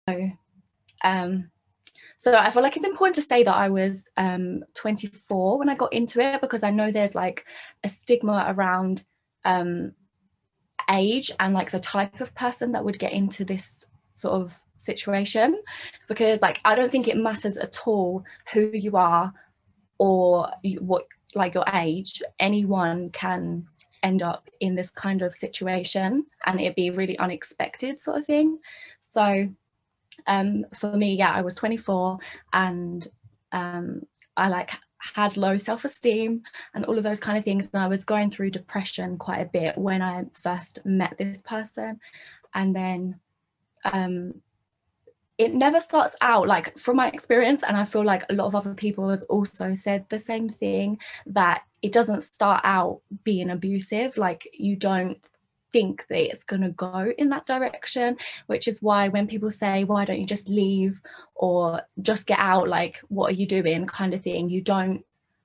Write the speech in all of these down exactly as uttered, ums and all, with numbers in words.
um so I feel like it's important to say that I was um twenty-four when I got into it, because I know there's like a stigma around um age and like the type of person that would get into this sort of situation, because like I don't think it matters at all who you are or you, what like your age. Anyone can end up in this kind of situation and it'd be really unexpected sort of thing. So um for me, yeah, I was twenty-four and um I like had low self-esteem and all of those kind of things, and I was going through depression quite a bit when I first met this person. And then um it never starts out, like from my experience, and I feel like a lot of other people have also said the same thing, that it doesn't start out being abusive. Like you don't think that it's going to go in that direction, which is why when people say, why don't you just leave or just get out, like what are you doing kind of thing, you don't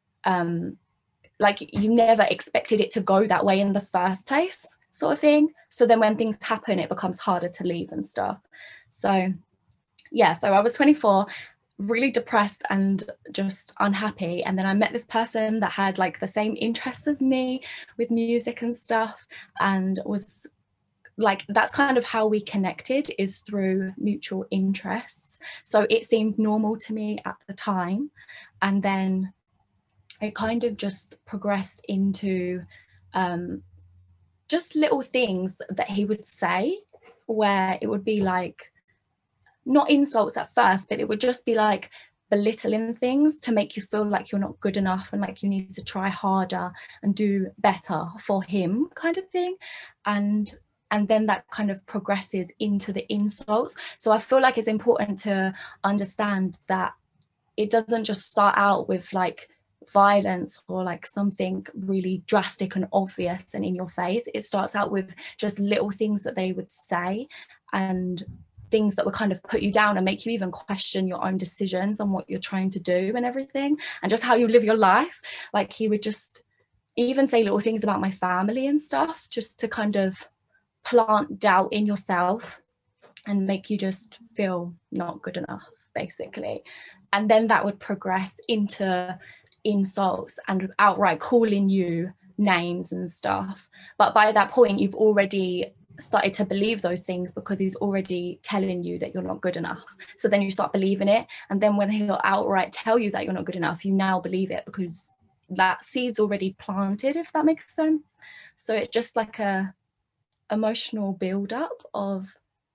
um like you never expected it to go that way in the first place sort of thing. So then when things happen, it becomes harder to leave and stuff. So yeah, so I was twenty-four, really depressed and just unhappy, and then I met this person that had like the same interests as me with music and stuff, and was like, that's kind of how we connected, is through mutual interests. So it seemed normal to me at the time, and then it kind of just progressed into um just little things that he would say, where it would be like not insults at first, but it would just be like belittling things to make you feel like you're not good enough and like you need to try harder and do better for him kind of thing. And and then that kind of progresses into the insults. So I feel like it's important to understand that it doesn't just start out with like violence or like something really drastic and obvious and in your face. It starts out with just little things that they would say, and things that would kind of put you down and make you even question your own decisions and what you're trying to do and everything, and just how you live your life. Like he would just even say little things about my family and stuff, just to kind of plant doubt in yourself and make you just feel not good enough, basically. And then that would progress into insults and outright calling you names and stuff. But by that point, you've already started to believe those things because he's already telling you that you're not good enough. So then you start believing it. And then when he'll outright tell you that you're not good enough, you now believe it because that seed's already planted, if that makes sense. So it's just like a emotional build-up of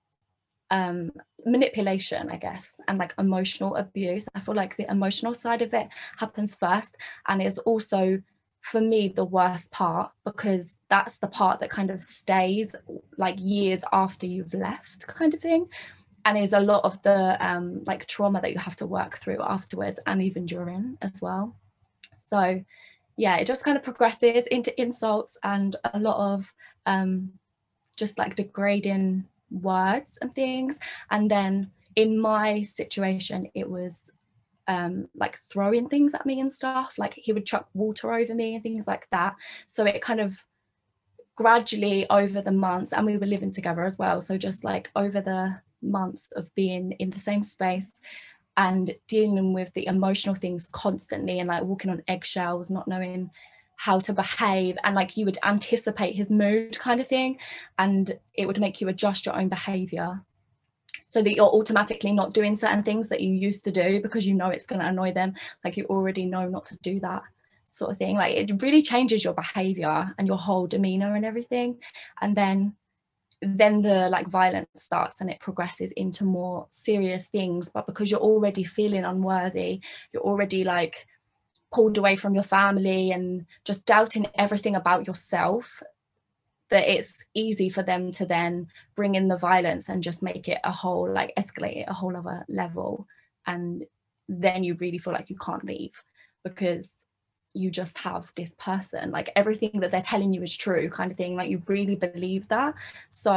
um manipulation, I guess, and like emotional abuse. I feel like the emotional side of it happens first, and it's also for me the worst part, because that's the part that kind of stays like years after you've left kind of thing, and is a lot of the um like trauma that you have to work through afterwards and even during as well. So yeah, it just kind of progresses into insults and a lot of um just like degrading words and things. And then in my situation, it was um like throwing things at me and stuff, like he would chuck water over me and things like that. So it kind of gradually over the months, and we were living together as well, so just like over the months of being in the same space and dealing with the emotional things constantly and like walking on eggshells, not knowing how to behave, and like you would anticipate his mood kind of thing, and it would make you adjust your own behavior so that you're automatically not doing certain things that you used to do because you know it's going to annoy them, like you already know not to do that sort of thing. Like it really changes your behavior and your whole demeanor and everything. And then then the like violence starts and it progresses into more serious things, but because you're already feeling unworthy, you're already like pulled away from your family and just doubting everything about yourself, that it's easy for them to then bring in the violence and just make it a whole, like escalate it a whole other level. And then you really feel like you can't leave because you just have this person, like everything that they're telling you is true kind of thing, like you really believe that. So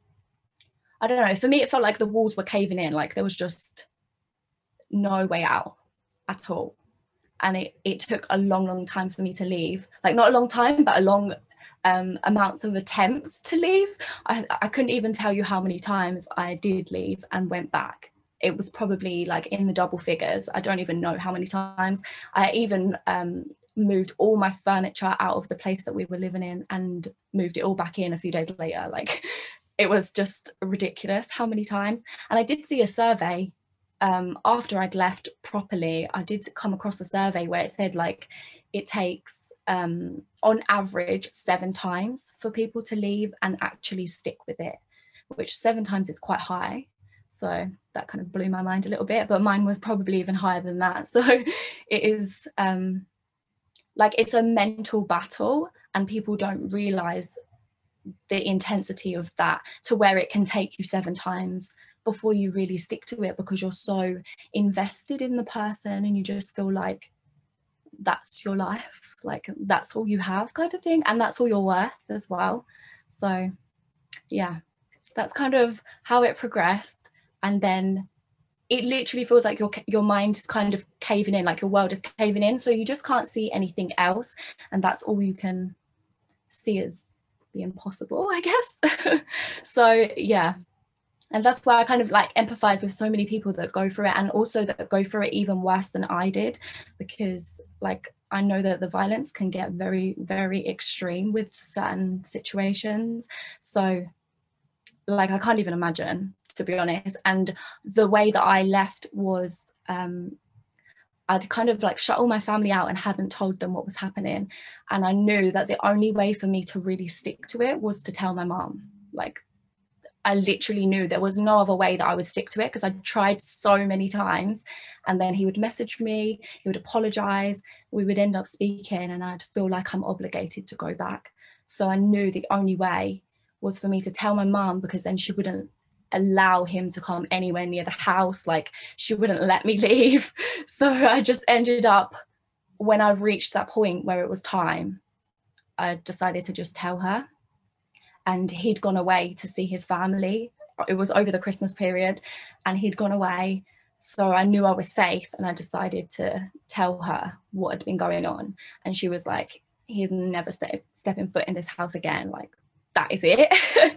I don't know, for me it felt like the walls were caving in, like there was just no way out at all. And it, it took a long long time for me to leave, like not a long time but a long um, amounts of attempts to leave. I, I couldn't even tell you how many times I did leave and went back. It was probably like in the double figures. I don't even know how many times. I even um, moved all my furniture out of the place that we were living in and moved it all back in a few days later. Like, it was just ridiculous how many times. And I did see a survey um, after I'd left properly. I did come across a survey where it said like it takes um, on average seven times for people to leave and actually stick with it, which seven times is quite high. So that kind of blew my mind a little bit, but mine was probably even higher than that. So it is um, like, it's a mental battle, and people don't realize the intensity of that, to where it can take you seven times before you really stick to it, because you're so invested in the person and you just feel like that's your life, like that's all you have kind of thing, and that's all you're worth as well. So yeah, that's kind of how it progressed. And then it literally feels like your your mind is kind of caving in, like your world is caving in, so you just can't see anything else, and that's all you can see as the impossible, I guess. So yeah, and that's why I kind of like empathize with so many people that go through it, and also that go through it even worse than I did, because like I know that the violence can get very, very extreme with certain situations. So like I can't even imagine, to be honest. And the way that I left was um I'd kind of like shut all my family out and hadn't told them what was happening. And I knew that the only way for me to really stick to it was to tell my mom. Like, I literally knew there was no other way that I would stick to it, because I tried so many times. And then he would message me, he would apologize, we would end up speaking, and I'd feel like I'm obligated to go back. So I knew the only way was for me to tell my mum, because then she wouldn't allow him to come anywhere near the house. Like, she wouldn't let me leave. So I just ended up, when I reached that point where it was time, I decided to just tell her. And he'd gone away to see his family. It was over the Christmas period, and he'd gone away. So I knew I was safe, and I decided to tell her what had been going on. And she was like, he's never ste- stepping foot in this house again. Like, that is it.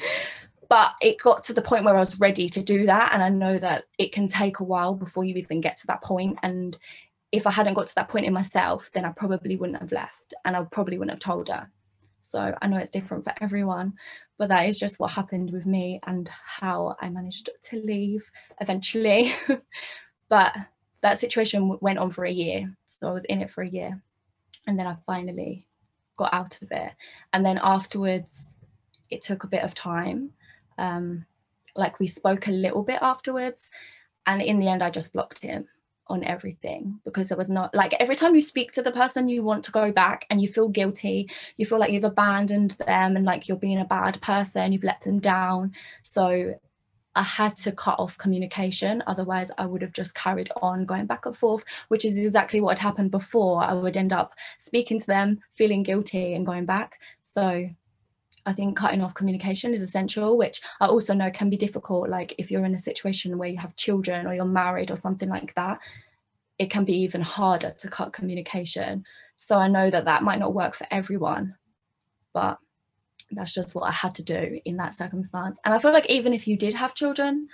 But it got to the point where I was ready to do that. And I know that it can take a while before you even get to that point. And if I hadn't got to that point in myself, then I probably wouldn't have left, and I probably wouldn't have told her. So I know it's different for everyone, but that is just what happened with me and how I managed to leave eventually. But that situation went on for a year. So I was in it for a year, and then I finally got out of it. And then afterwards, it took a bit of time. Um, like, we spoke a little bit afterwards, and in the end, I just blocked him on everything, because there was not, like, every time you speak to the person, you want to go back and you feel guilty, you feel like you've abandoned them and like you're being a bad person, you've let them down. So I had to cut off communication, otherwise I would have just carried on going back and forth, which is exactly what had happened before. I would end up speaking to them, feeling guilty, and going back. So I think cutting off communication is essential, which I also know can be difficult. Like, if you're in a situation where you have children or you're married or something like that, it can be even harder to cut communication. So I know that that might not work for everyone, but that's just what I had to do in that circumstance. And I feel like even if you did have children,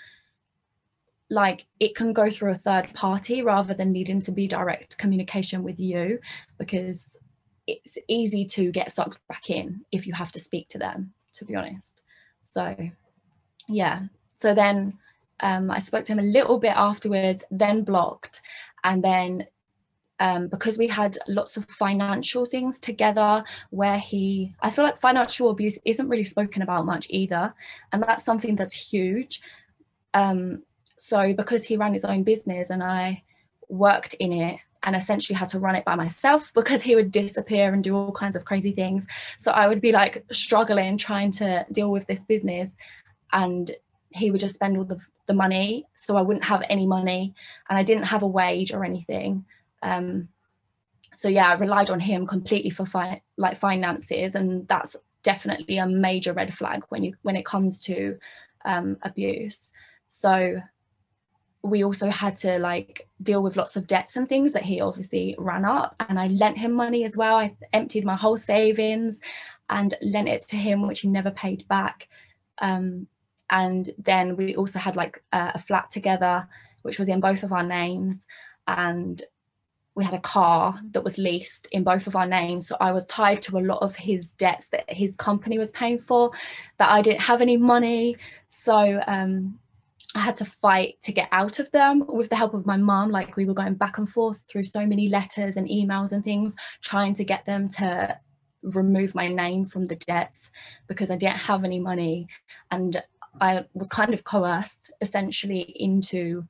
like, it can go through a third party rather than needing to be direct communication with you, because it's easy to get sucked back in if you have to speak to them, to be honest. So yeah, so then um, I spoke to him a little bit afterwards, then blocked. And then um, because we had lots of financial things together, where he, I feel like financial abuse isn't really spoken about much either. And that's something that's huge. Um, so because he ran his own business and I worked in it, and essentially had to run it by myself, because he would disappear and do all kinds of crazy things. So I would be like struggling trying to deal with this business, and he would just spend all the, the money. So I wouldn't have any money, and I didn't have a wage or anything. Um, so yeah, I relied on him completely for fi- like finances. And that's definitely a major red flag when you, when it comes to um, abuse. So we also had to like deal with lots of debts and things that he obviously ran up, and I lent him money as well. I emptied my whole savings and lent it to him, which he never paid back. Um, and then we also had like a, a flat together, which was in both of our names, and we had a car that was leased in both of our names. So I was tied to a lot of his debts that his company was paying for, that I didn't have any money. So um, I had to fight to get out of them with the help of my mum. Like, we were going back and forth through so many letters and emails and things, trying to get them to remove my name from the debts, because I didn't have any money. And I was kind of coerced essentially into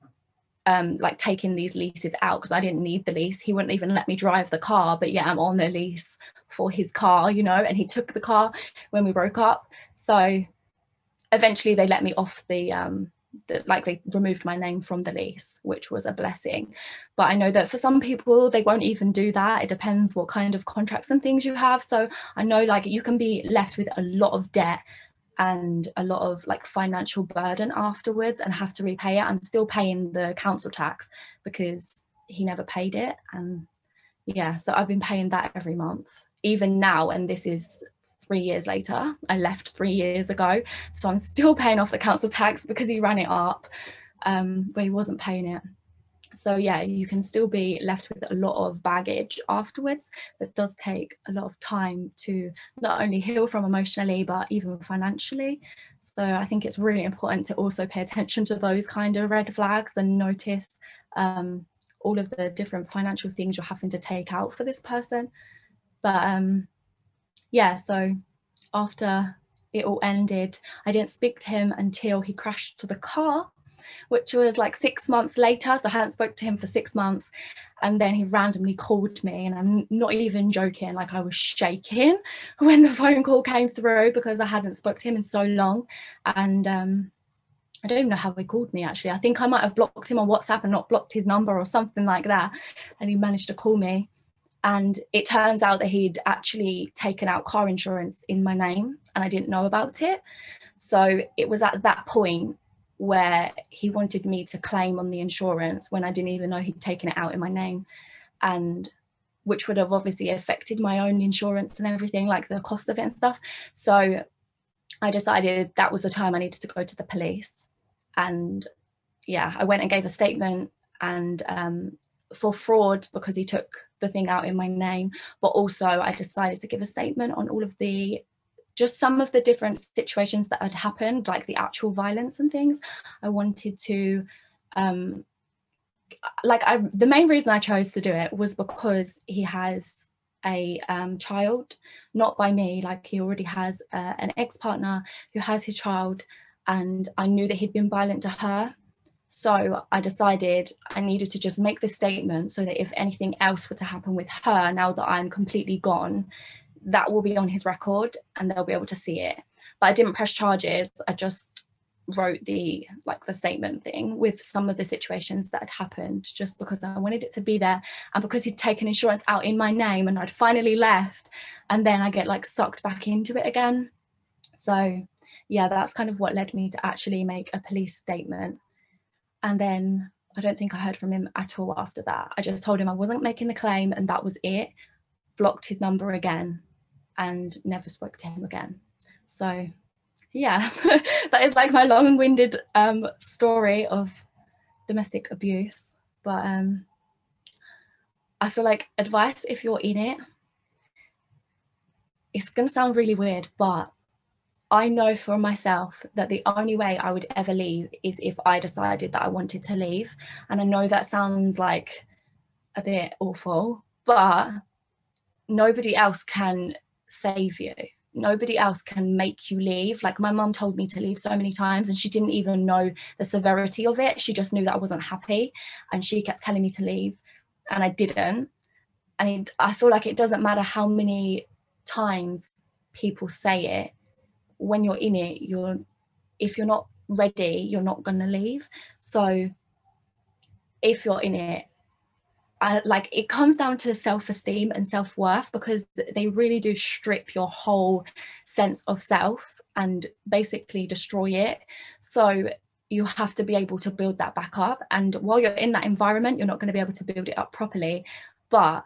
um, like taking these leases out, because I didn't need the lease. He wouldn't even let me drive the car, but yeah, I'm on the lease for his car, you know, and he took the car when we broke up. So eventually they let me off the, um, the, like they removed my name from the lease, which was a blessing. But I know that for some people, they won't even do that. It depends what kind of contracts and things you have. So I know like you can be left with a lot of debt and a lot of like financial burden afterwards and have to repay it. I'm still paying the council tax because he never paid it. And yeah, so I've been paying that every month, even now. And this is three years later. I left three years ago. So I'm still paying off the council tax because he ran it up, um, but he wasn't paying it. So yeah, you can still be left with a lot of baggage afterwards that does take a lot of time to not only heal from emotionally, but even financially. So I think it's really important to also pay attention to those kind of red flags and notice um, all of the different financial things you're having to take out for this person. But um, yeah, so after it all ended, I didn't speak to him until he crashed to the car, which was like six months later. So I hadn't spoke to him for six months. And then he randomly called me, and I'm not even joking, like I was shaking when the phone call came through because I hadn't spoke to him in so long. And um, I don't even know how he called me, actually. I think I might have blocked him on WhatsApp and not blocked his number or something like that. And he managed to call me. And it turns out that he'd actually taken out car insurance in my name and I didn't know about it. So it was at that point where he wanted me to claim on the insurance when I didn't even know he'd taken it out in my name, and which would have obviously affected my own insurance and everything, like the cost of it and stuff. So I decided that was the time I needed to go to the police. And yeah, I went and gave a statement, and um, for fraud because he took the thing out in my name, but also I decided to give a statement on all of the just some of the different situations that had happened, like the actual violence and things. I wanted to, um, like, I, the main reason I chose to do it was because he has a um, child, not by me, like he already has uh, an ex-partner who has his child, and I knew that he'd been violent to her. So I decided I needed to just make this statement so that if anything else were to happen with her, now that I'm completely gone, that will be on his record and they'll be able to see it. But I didn't press charges. I just wrote the like the statement thing with some of the situations that had happened, just because I wanted it to be there, and because he'd taken insurance out in my name and I'd finally left, and then I get like sucked back into it again. So yeah, that's kind of what led me to actually make a police statement. And then I don't think I heard from him at all after that. I just told him I wasn't making the claim and that was it, blocked his number again, and never spoke to him again. So yeah, that is like my long-winded um, story of domestic abuse. But um, I feel like advice, if you're in it, it's going to sound really weird, but I know for myself that the only way I would ever leave is if I decided that I wanted to leave. And I know that sounds like a bit awful, but nobody else can save you. Nobody else can make you leave. Like, my mum told me to leave so many times and she didn't even know the severity of it. She just knew that I wasn't happy and she kept telling me to leave and I didn't. And it, I feel like it doesn't matter how many times people say it, when you're in it, you're if you're not ready, you're not going to leave. So if you're in it, I, like, it comes down to self-esteem and self-worth, because they really do strip your whole sense of self and basically destroy it. So you have to be able to build that back up. And while you're in that environment, you're not going to be able to build it up properly. But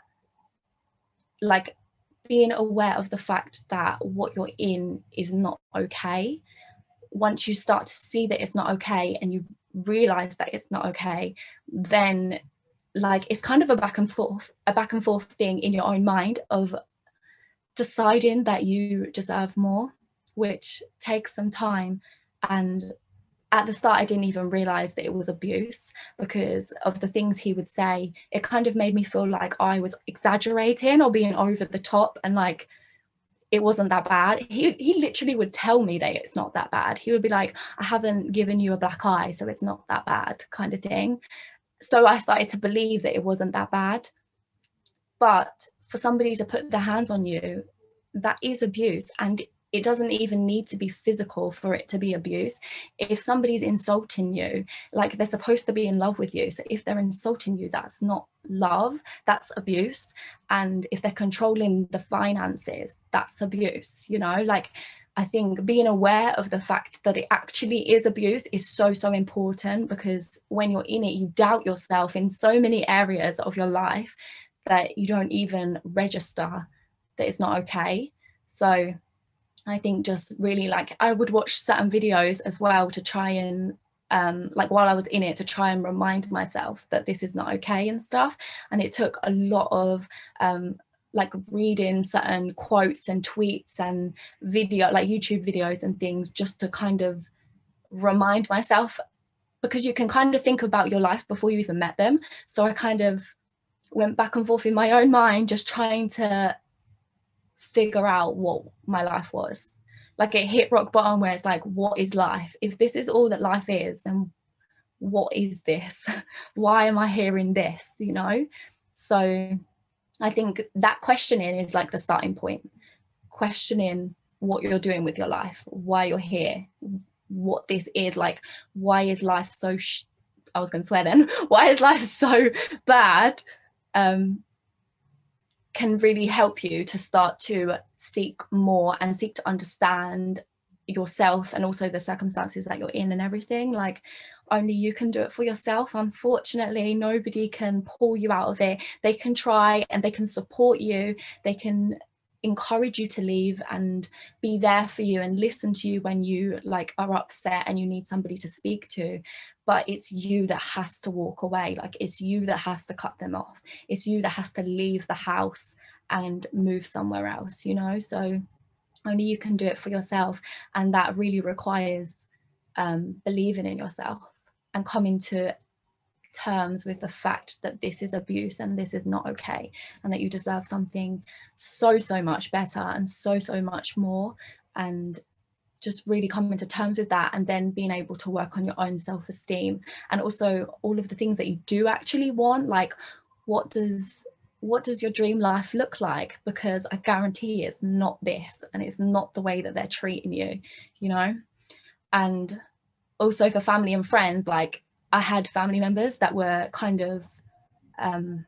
like being aware of the fact that what you're in is not okay, once you start to see that it's not okay and you realize that it's not okay, then like it's kind of a back and forth, a back and forth thing in your own mind of deciding that you deserve more, which takes some time. And at the start, I didn't even realize that it was abuse because of the things he would say. It kind of made me feel like I was exaggerating or being over the top, and like it wasn't that bad. He he literally would tell me that it's not that bad. He would be like, I haven't given you a black eye, so it's not that bad, kind of thing. So I started to believe that it wasn't that bad. But for somebody to put their hands on you, that is abuse. And it doesn't even need to be physical for it to be abuse. If somebody's insulting you, like they're supposed to be in love with you. So if they're insulting you, that's not love, that's abuse. And if they're controlling the finances, that's abuse, you know, like I think being aware of the fact that it actually is abuse is so, so important, because when you're in it, you doubt yourself in so many areas of your life that you don't even register that it's not okay. So I think just really like I would watch certain videos as well to try and um, like while I was in it to try and remind myself that this is not okay and stuff. And it took a lot of um, like reading certain quotes and tweets and video, like YouTube videos and things, just to kind of remind myself, because you can kind of think about your life before you even met them. So I kind of went back and forth in my own mind, just trying to figure out what my life was. Like it hit rock bottom where it's like, what is life? If this is all that life is, then what is this? Why am I hearing this, you know? So I think that questioning is like the starting point. Questioning what you're doing with your life, why you're here, what this is, like, why is life so, sh- I was going to swear then, why is life so bad? Um, can really help you to start to seek more and seek to understand yourself and also the circumstances that you're in and everything. Like only you can do it for yourself. Unfortunately, nobody can pull you out of it. They can try and they can support you. They can encourage you to leave and be there for you and listen to you when you like are upset and you need somebody to speak to. But it's you that has to walk away. Like it's you that has to cut them off. It's you that has to leave the house and move somewhere else, you know? So only you can do it for yourself. And that really requires um, believing in yourself and coming to terms with the fact that this is abuse and this is not okay, and that you deserve something so, so much better and so, so much more. And just really coming to terms with that, and then being able to work on your own self-esteem and also all of the things that you do actually want. Like what does what does your dream life look like? Because I guarantee it's not this, and it's not the way that they're treating you, you know. And also for family and friends, like I had family members that were kind of um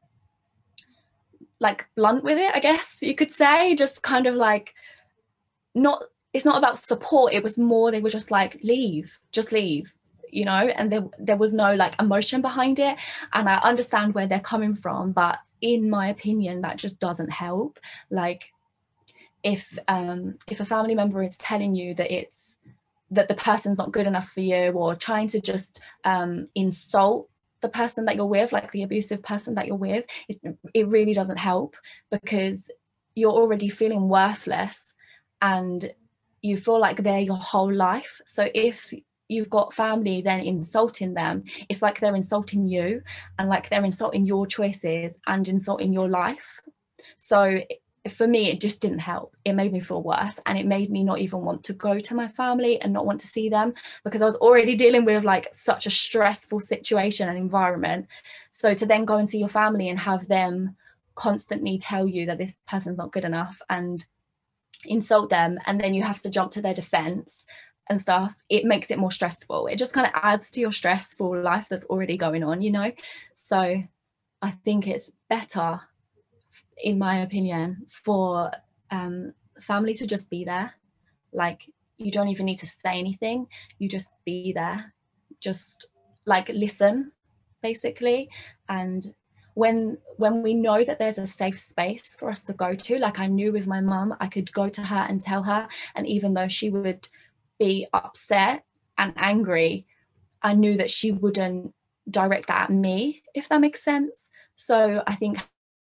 like blunt with it, I guess you could say, just kind of like not it's not about support. It was more they were just like, leave, just leave, you know. And there there was no like emotion behind it. And I understand where they're coming from, but in my opinion that just doesn't help. Like if um if a family member is telling you that it's that the person's not good enough for you, or trying to just um insult the person that you're with, like the abusive person that you're with, it, it really doesn't help, because you're already feeling worthless and you feel like they're your whole life. So if you've got family then insulting them, it's like they're insulting you, and like they're insulting your choices and insulting your life. So for me, it just didn't help. It made me feel worse, and it made me not even want to go to my family and not want to see them, because I was already dealing with like such a stressful situation and environment. So to then go and see your family and have them constantly tell you that this person's not good enough and insult them, and then you have to jump to their defense and stuff, it makes it more stressful. It just kind of adds to your stressful life that's already going on, you know. So I think it's better, in my opinion, for um, family to just be there. Like you don't even need to say anything, you just be there, just like listen, basically. And when when we know that there's a safe space for us to go to, like I knew with my mum, I could go to her and tell her, and even though she would be upset and angry, I knew that she wouldn't direct that at me, if that makes sense. So I think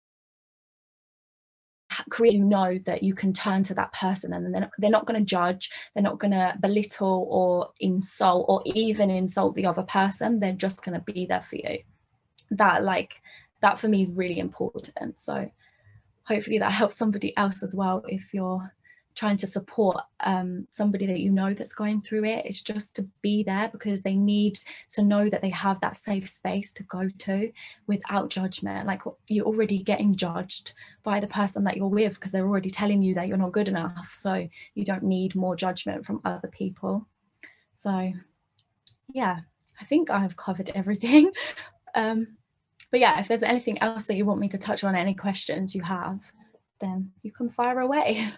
you know that you can turn to that person, and they're, they're not going to judge, they're not going to belittle or insult or even insult the other person, they're just going to be there for you. That like that for me is really important. So hopefully that helps somebody else as well. If you're trying to support um, somebody that you know that's going through it, it's just to be there, because they need to know that they have that safe space to go to without judgment. Like you're already getting judged by the person that you're with, because they're already telling you that you're not good enough, so you don't need more judgment from other people. So yeah, I think I've covered everything. um, but yeah, if there's anything else that you want me to touch on, any questions you have, then you can fire away.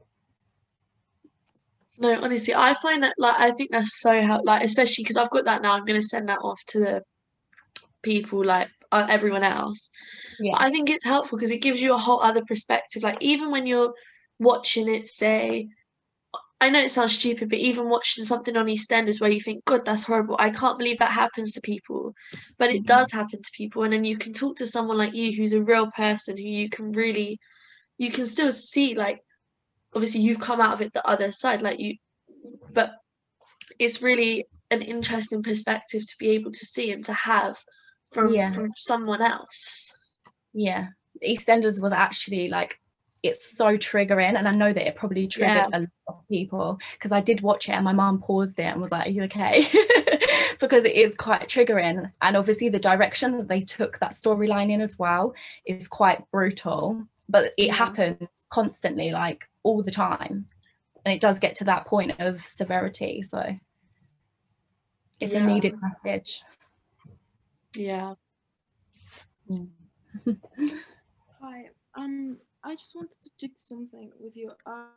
No, honestly, I find that, like, I think that's so helpful, like, especially because I've got that now. I'm going to send that off to the people, like, uh, everyone else. Yeah. But I think it's helpful because it gives you a whole other perspective. Like, even when you're watching it, say, I know it sounds stupid, but even watching something on EastEnders where you think, God, that's horrible. I can't believe that happens to people. But it Mhm. does happen to people. And then you can talk to someone like you who's a real person who you can really, you can still see, like, obviously you've come out of it the other side, like you, but it's really an interesting perspective to be able to see and to have from Yeah. from someone else. Yeah, EastEnders was actually like, it's so triggering, and I know that it probably triggered Yeah. a lot of people, because I did watch it and my mum paused it and was like, are you okay? Because it is quite triggering, and obviously the direction that they took that storyline in as well is quite brutal, but it Yeah. happens constantly, like all the time, and it does get to that point of severity, so it's Yeah. a needed message. Yeah. Mm. Hi, um, I just wanted to check something with you.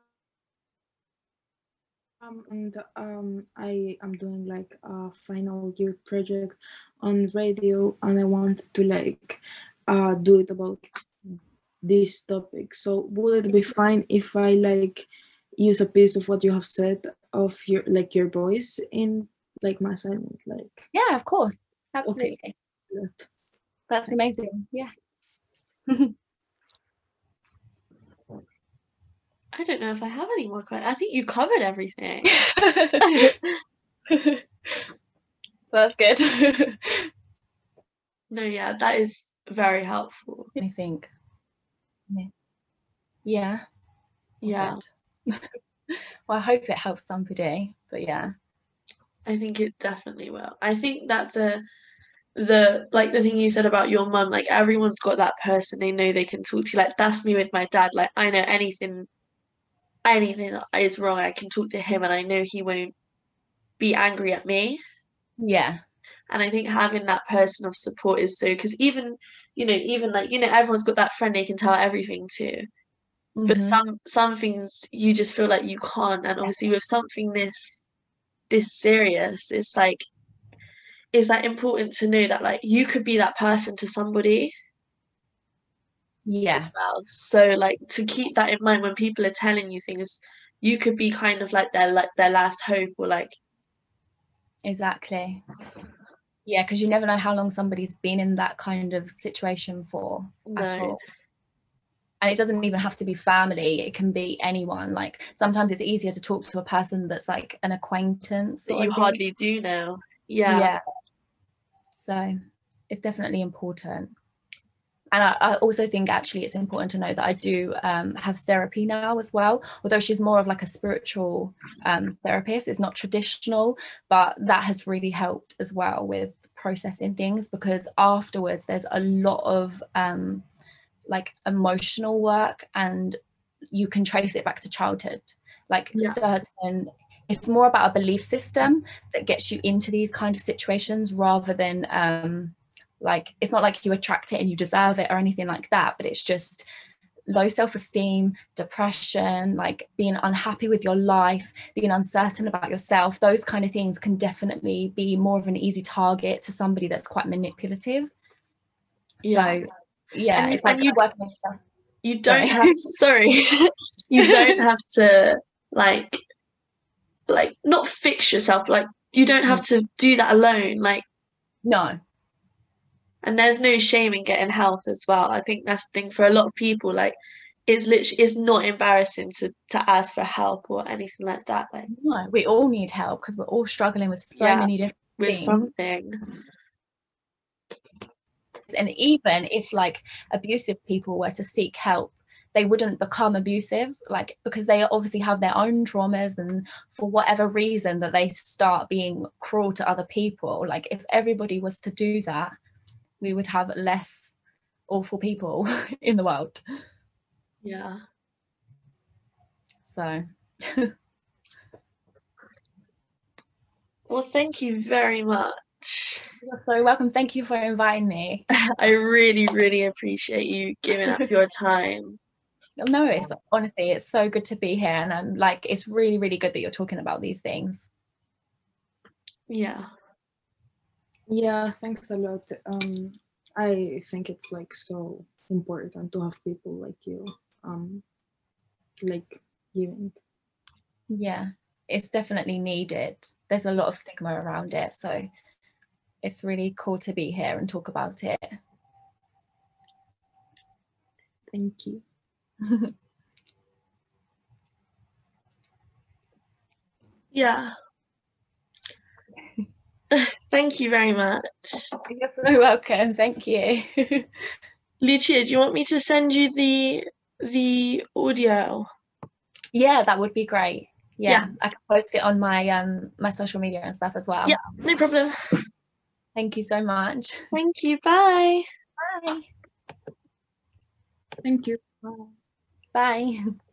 Um, and um, I am doing like a final year project on radio, and I wanted to like uh do it about this topic. So would it be fine if I like use a piece of what you have said of your like your voice in like my assignment? Like yeah, of course, absolutely. Okay. That's amazing. Yeah. I don't know if I have any more questions. I think you covered everything. That's good. No, yeah, that is very helpful. I think. Yeah. Yeah. Well, I hope it helps somebody, but yeah. I think it definitely will. I think that's the the like the thing you said about your mum, like everyone's got that person they know they can talk to. Like that's me with my dad. Like I know anything anything is wrong, I can talk to him and I know he won't be angry at me. Yeah. And I think having that person of support is so, because even, you know, even like, you know, everyone's got that friend they can tell everything to. Mm-hmm. But some some things you just feel like you can't. And obviously with something this this serious, it's like it's like important to know that like you could be that person to somebody. Yeah. Well. So like to keep that in mind when people are telling you things, you could be kind of like their like their last hope, or like exactly. Yeah, because you never know how long somebody's been in that kind of situation for no. at all. And it doesn't even have to be family, it can be anyone. Like sometimes it's easier to talk to a person that's like an acquaintance that you hardly do know. Yeah. Yeah. So it's definitely important. And I, I also think actually it's important to know that I do um, have therapy now as well, although she's more of like a spiritual um, therapist. It's not traditional, but that has really helped as well with processing things, because afterwards there's a lot of um, like emotional work, and you can trace it back to childhood. Like yeah. certain, it's more about a belief system that gets you into these kind of situations, rather than um, like, it's not like you attract it and you deserve it or anything like that, but it's just low self-esteem, depression, like being unhappy with your life, being uncertain about yourself, those kind of things can definitely be more of an easy target to somebody that's quite manipulative. Yeah. So yeah, And you- it's like and you- working with stuff. You don't Sorry. have to, sorry, you don't have to like, like not fix yourself. Like you don't have to do that alone. Like, No. and there's no shame in getting help as well. I think that's the thing for a lot of people. Like, it's literally, it's not embarrassing to to ask for help or anything like that. Like, No, we all need help because we're all struggling with so Yeah, many different with things. something. And even if like abusive people were to seek help, they wouldn't become abusive, like because they obviously have their own traumas, and for whatever reason that they start being cruel to other people. Like if everybody was to do that, we would have less awful people in the world. Yeah. So Well, thank you very much. you're so welcome. Thank you for inviting me. I really, really appreciate you giving up your time. No, it's honestly, it's so good to be here, and I'm like, it's really, really good that you're talking about these things. Yeah. Yeah, thanks a lot. Um, I think it's like so important to have people like you, um, like giving. Yeah, it's definitely needed. There's a lot of stigma around it, so it's really cool to be here and talk about it. Thank you. Yeah. Thank you very much. You're so welcome. Thank you. Lucia, do you want me to send you the the audio? Yeah, that would be great. Yeah, Yeah. I can post it on my um my social media and stuff as well. Yeah, no problem. Thank you so much. Thank you. Bye. Bye. Thank you. Bye. Bye.